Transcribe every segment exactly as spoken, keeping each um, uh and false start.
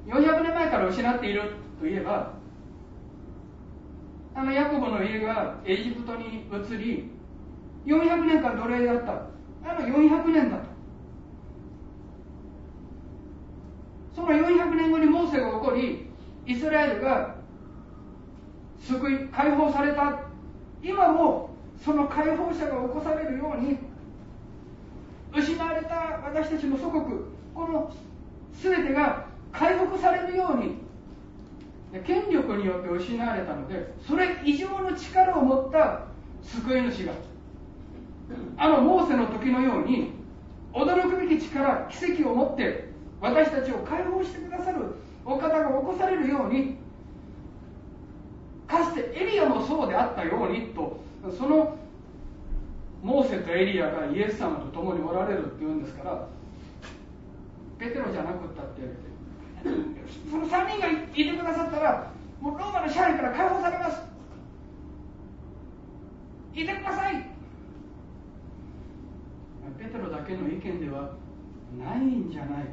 よんひゃくねんまえから失っているといえば、あのヤコブの家がエジプトに移り、よんひゃくねんかん奴隷だった。あのよんひゃくねんだと。そのよんひゃくねんごにモーセが起こり、イスラエルが救い解放された。今もその解放者が起こされるように、失われた私たちの祖国、この全てが回復されるように、権力によって失われたので、それ以上の力を持った救い主が、あのモーセの時のように驚くべき力、奇跡を持って私たちを解放してくださるお方が起こされるように、かつてエリアもそうであったようにと、そのモーセとエリアがイエス様と共におられるっていうんですから、ペテロじゃなくったって言われて、そのさんにんがいてくださったら、もうローマの支配から解放されます、いてください。ペテロだけの意見ではないんじゃないか。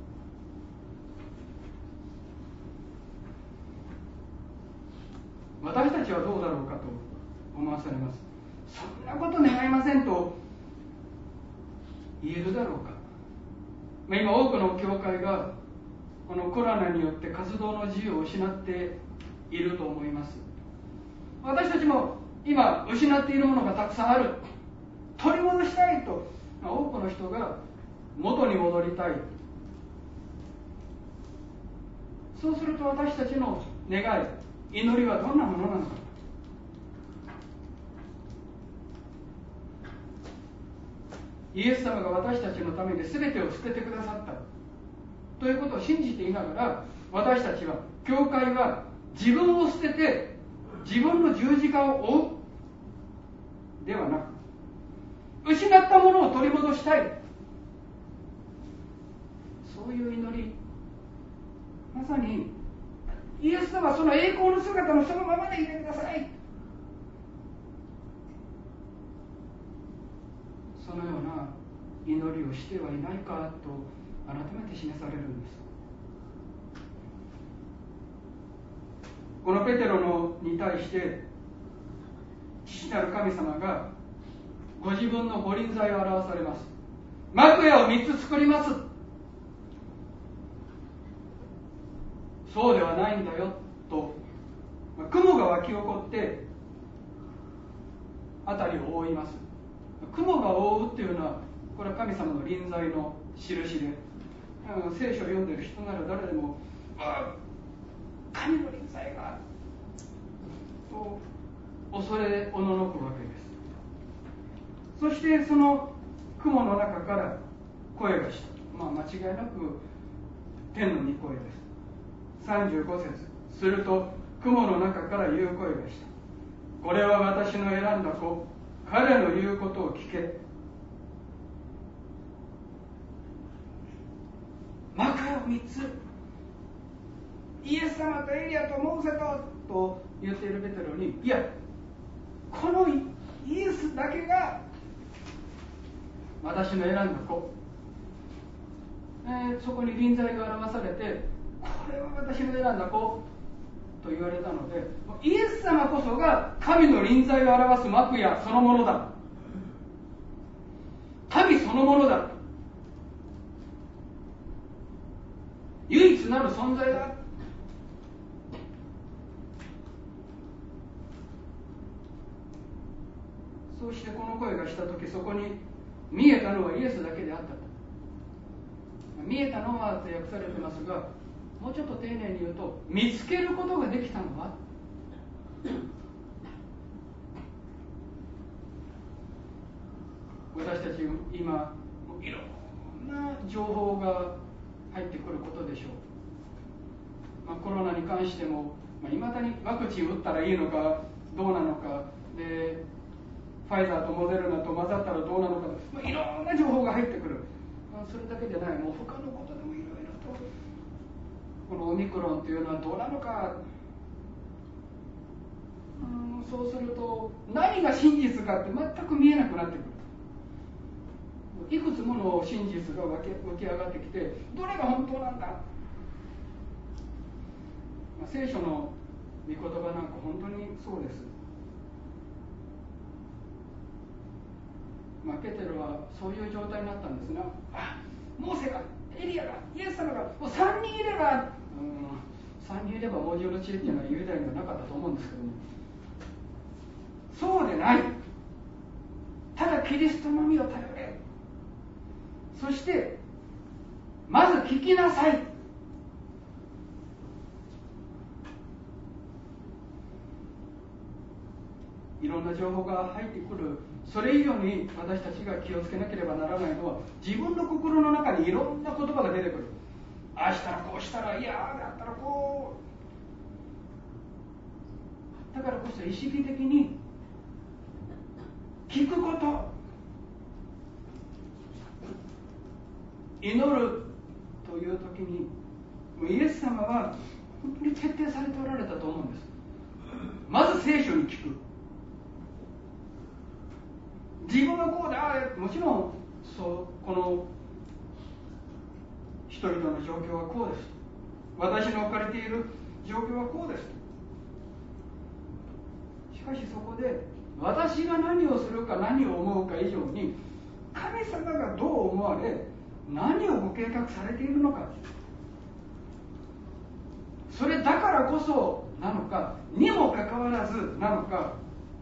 私たちはどうだろうかと思わされます。そんなこと願いませんと言えるだろうか。まあ、今多くの教会がこのコロナによって活動の自由を失っていると思います。私たちも今失っているものがたくさんある、取り戻したいと、まあ、多くの人が元に戻りたい。そうすると私たちの願い、祈りはどんなものなのか。イエス様が私たちのために全てを捨ててくださったということを信じていながら、私たちは、教会は自分を捨てて自分の十字架を追うではなく、失ったものを取り戻したい、そういう祈り、まさにイエス様はその栄光の姿のそのままでいてください、そのような祈りをしてはいないかと改めて示されるんです。このペテロのに対して父なる神様がご自分の御臨在を表されます。幕屋をみっつ作ります。そうではないんだよと、雲が湧き起こって辺りを覆います。雲が覆うっていうのは、これは神様の臨在の印で、聖書を読んでいる人なら誰でも、ああ神の臨在がと恐れおののくわけです。そしてその雲の中から声がした、まあ、間違いなく天の御声です。さんじゅうご節、すると雲の中から言う声がした。これは私の選んだ子、彼の言うことを聞け。幕屋をみっつ、イエス様とエリアとモーセとと言っているペテロに、いや、このイエスだけが私の選んだ子、えー、そこに臨在が表されて、これは私の選んだ子と言われたので、イエス様こそが神の臨在を表す幕屋そのものだ、神そのものだ、唯一なる存在だ。そうしてこの声がしたとき、そこに見えたのはイエスだけであったと。見えたのはと訳されてますが、もうちょっと丁寧に言うと、見つけることができたのは、私たち今いろんな情報が入ってくることでしょう。まあ、コロナに関してもいまあ、未だにワクチン打ったらいいのかどうなのかで、ファイザーとモデルナと混ざったらどうなのか、まあ、いろんな情報が入ってくる。まあ、それだけでない、もう他のことでもいろいろと、このオミクロンというのはどうなのか、うん、そうすると何が真実かって全く見えなくなってくる。いくつもの真実が湧き上がってきて、どれが本当なんだ、 まあ、聖書の御言葉なんか本当にそうです。まあ、ペテロはそういう状態になったんですが、あ、モーセが、エリアが、イエス様がもうさんにんいれば、うん、さんにんいれば文字の知恵っていうのはユダヤにはなかったと思うんですけども、そうでない。ただキリストのみを頼れ。そしてまず聞きなさい。いろんな情報が入ってくる。それ以上に私たちが気をつけなければならないのは、自分の心の中にいろんな言葉が出てくる。ああしたらこうしたら、いやだったらこう。だからこそ意識的に聞くこと、祈るという時に、イエス様は本当に徹底されておられたと思うんです。まず聖書に聞く。自分はこうで、ああ、もちろんそうこの人々の状況はこうです。私の置かれている状況はこうです。しかしそこで私が何をするか何を思うか以上に、神様がどう思われ何をご計画されているのか、それだからこそなのかにもかかわらずなのか、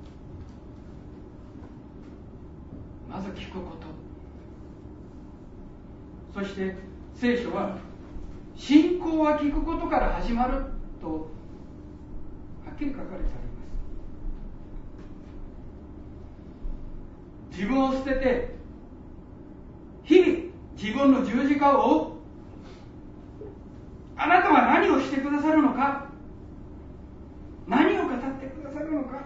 まず聞くこと。そして聖書は信仰は聞くことから始まるとはっきり書かれてあります。自分を捨てて日々自分の十字架を追う。あなたは何をしてくださるのか、何を語ってくださるのか、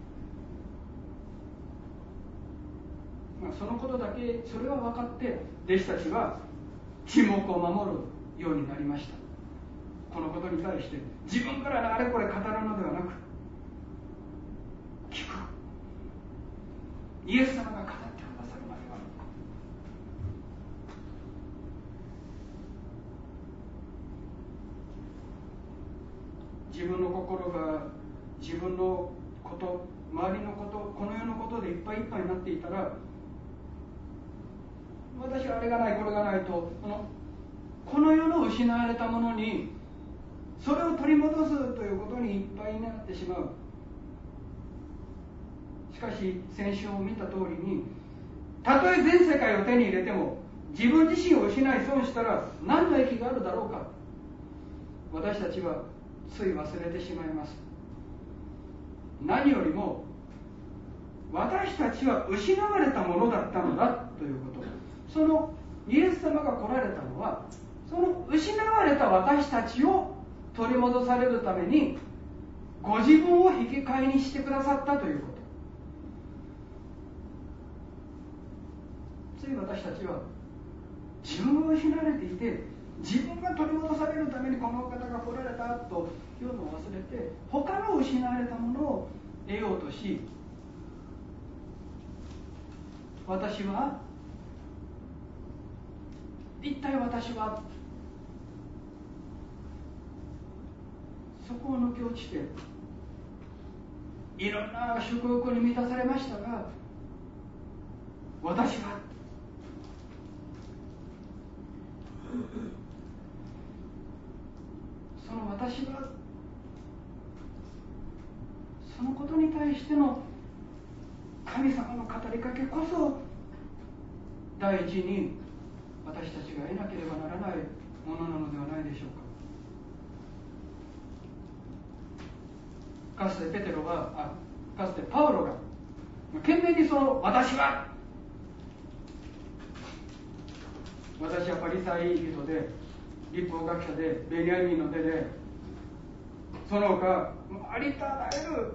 まあ、そのことだけ、それは分かって弟子たちは沈黙を守るようになりました。このことに対して自分からあれこれ語るのではなく、聞く。イエス様が語ってくださるまでは。自分の心が自分のこと、周りのこと、この世のことでいっぱいいっぱいになっていたら、私はあれがないこれがないと、このこの世の失われたものにそれを取り戻すということにいっぱいになってしまう。しかし先週を見た通りに、たとえ全世界を手に入れても自分自身を失い損したら何の益があるだろうか、私たちはつい忘れてしまいます。何よりも私たちは失われたものだったのだということ。そのイエス様が来られたのは、その失われた私たちを取り戻されるためにご自分を引き換えにしてくださったということ。つい私たちは自分を失われていて、自分が取り戻されるためにこのお方が来られたというのを忘れて、他の失われたものを得ようとし、私は一体私はそこを抜け落ちて、いろんな祝福に満たされましたが、私はその私はそのことに対しての神様の語りかけこそ第一に私たちが得なければならないものなのではないでしょうか。かつてペテロはあかつてパウロが懸命にその私は私はパリサイ人で立法学者でベニヤミンの手で、その他ありとあらゆる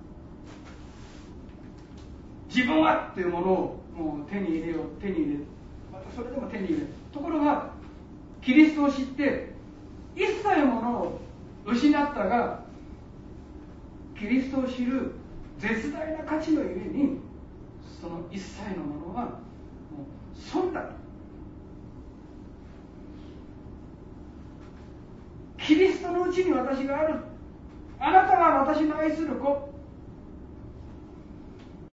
自分はというものをもう手に入れよう手に入れまたそれでも手に入れる。ところがキリストを知って一切のものを失ったが、キリストを知る絶大な価値のゆえに、その一切のものはもう損だと。キリストのうちに私がある私の愛する子、